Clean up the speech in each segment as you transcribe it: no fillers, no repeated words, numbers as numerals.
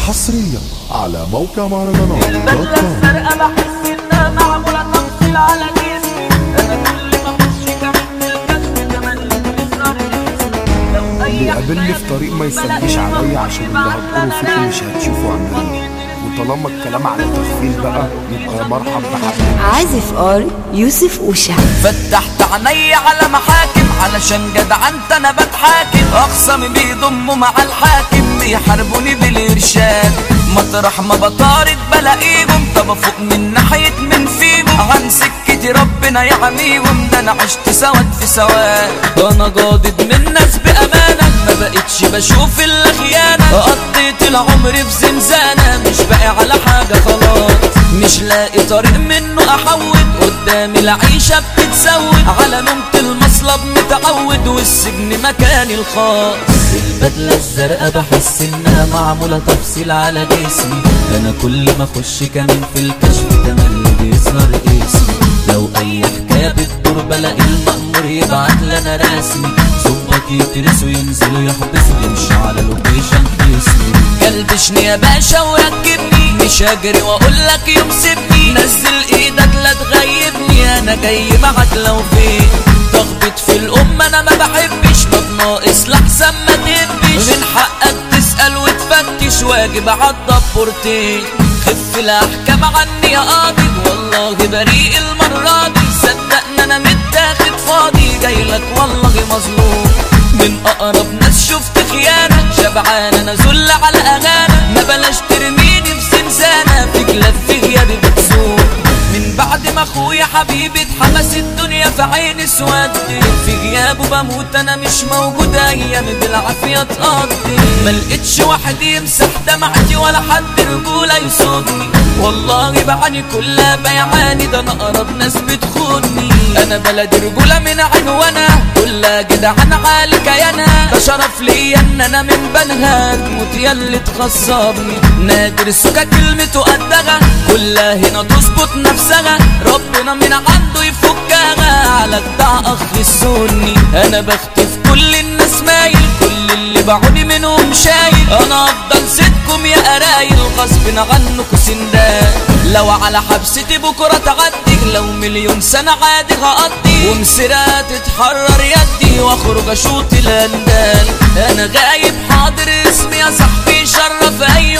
حصريا على موقع مهرجانات البدلة الزرقاء بحس انها معمولة تفصيل على جسمي. انا كل ما اخش كمان الكشف كمان بيظهر اسمي. لو اي بيقابلني في طريق ما يسليش عليا عشان اللي هتقوله فيكم مش هتشوفوا عننا، وطالما الكلام على تخفيل بقى يبقى مرحب بحبيبي. عازف ار يوسف اوشا. فتحت عيني على محاكم علشان جدعنت انا بتحاكم. اخصامي بيضموا مع الحاكم بيحاربوني بالارشاد. مطرح ما بطارد بلاقيهم. طب افوق من ناحية من فيهم عن سكتي ربنا يعميهم. ده انا عشت سواد في سواد. انا جادد من ناس بامانة ما بقتش بشوف الا خيانة. قضيت العمر في زنزانة مش باقي على حاجة خلاص. مش لاقي طريق منه احود. قدامي العيشة بتتسود على نومة المصلب متعود والسجن مكاني الخاص. البدلة الزرقاء بحس انها معمولة تفصيل على جسمي. انا كل ما اخش كمان في الكشف كمان بيظهر اسمي. لو اي حكاية بتدور بلاقي المأمور يبعت لنا رسمي. ظباط يدرسوا ينزلوا يحبسوا يمشوا على لوكيشن اسمي. كلبشني يا باشا وركبني مش هجري واقولك يوم سيبني. نزل ايدك لا تغيبني انا جاي معاك لو فين. تخبط في الام انا ما بحبش. طب ناقص لحسن ما تهبش. من حقك تسأل وتفتش واجب عالدبورتين. خف الاحكام عني يا قاضي والله بريء المرة دي. صدقني انا متاخد فاضي جايلك والله مظلوم. من اقرب ناس شفت خيانة شبعان انا ذل على اغانى. ما بلاش ترميني في زنزانة في كلاب في غيابي بتزور. من بعد ما اخويا حبيبي اتحبس الدنيا في عيني سودت. في غيابه بموت انا مش موجود ايامي بالعافية تقضي. ملقتش واحد يمسح دمعتي ولا حد رجولة يصدني. والله بعاني كلها بيعاني ده انا اقرب ناس بتخوني. انا بلدي رجولة من عنوانها كلها جدعان عالي كيانها. ده شرف ليا ان انا من بنها تموت ياللي تخصبني. نادر سكا كلمته قدها كلها هنا تظبط نفسها. ربنا من عنده يفكها على جدع اخ السني. انا بختف كل الناس مايل كل اللي بعوني منهم شايل. انا افضل سيدكم يا قرايل غصب عنكم سندان. لو على حبستي بكرة تعدي لو مليون سنة عادي هقضي. ومسيرة تتحرر يدي واخرج اشوط الاندال. انا غايب حاضر اسمي يا صاحبي شرف اي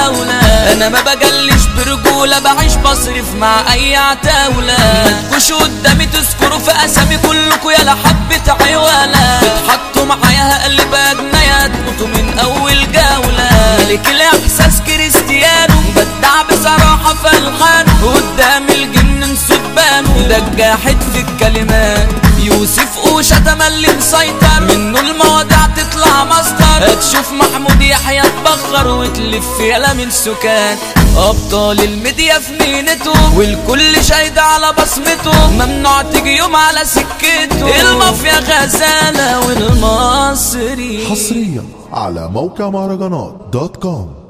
دولة. انا ما بجلش برجولة بعيش بصرف مع اي عتاولة. ما تكوش قدامي تذكروا في اسامي كلكوا يا حبة عيوالة. بتحطوا معايا هقلب اجنية تموتوا من اول جولة. ملك الاحساس كريستيانو بدع بصراحة في الحانه. قدام الجن سبانه ده الجاحد في الكلمات. يوسف اوشا تملي مسيطر منه المواضيع تطلع مصدر. هتشوف محمود يحيى تبخر وتلف يالا من سكان. ابطال الميديا في مينته والكل شايد على بصمته. ممنوع تيجي يوم على سكته. المافيا غزالة والمصري. حصريا على موقع مهرجانات .com.